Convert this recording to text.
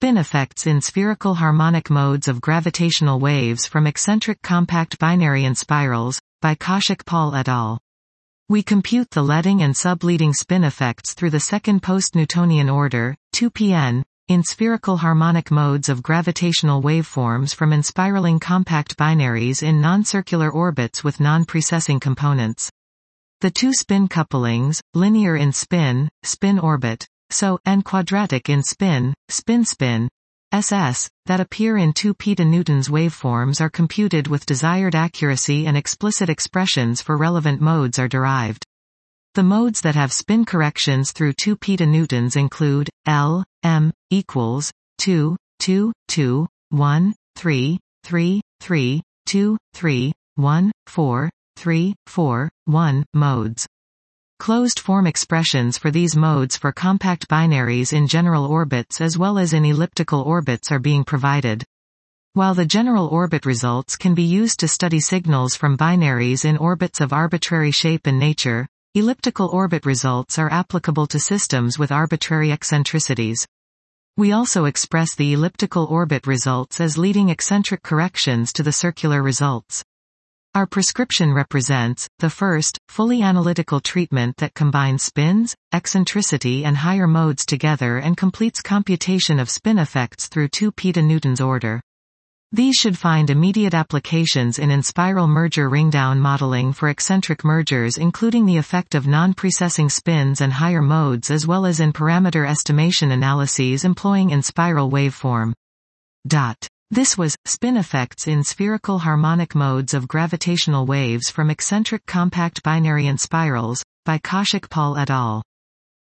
Spin effects in spherical harmonic modes of gravitational waves from eccentric compact binary and spirals, by Kaushik-Paul et al. We compute the leading and subleading spin effects through the second post-Newtonian order, 2pn, in spherical harmonic modes of gravitational waveforms from enspiraling compact binaries in non-circular orbits with non-precessing components. The two spin couplings, linear in spin, spin-orbit, so, and quadratic in spin, spin-spin, SS, that appear in 2 peta-newtons waveforms are computed with desired accuracy and explicit expressions for relevant modes are derived. The modes that have spin corrections through 2 peta-newtons include L, M, equals 2, 2, 2, 1, 3, 3, 3, 2, 3, 1, 4, 3, 4, 1 modes. Closed-form expressions for these modes for compact binaries in general orbits as well as in elliptical orbits are being provided. While the general orbit results can be used to study signals from binaries in orbits of arbitrary shape and nature, elliptical orbit results are applicable to systems with arbitrary eccentricities. We also express the elliptical orbit results as leading eccentric corrections to the circular results. Our prescription represents, the first, fully analytical treatment that combines spins, eccentricity and higher modes together and completes computation of spin effects through 2 peta-newtons order. These should find immediate applications in inspiral merger ringdown modeling for eccentric mergers including the effect of non-precessing spins and higher modes as well as in parameter estimation analyses employing inspiral waveform. This was, Spin Effects in Spherical Harmonic Modes of Gravitational Waves from Eccentric Compact Binary and Spirals, by Kaushik-Paul et al.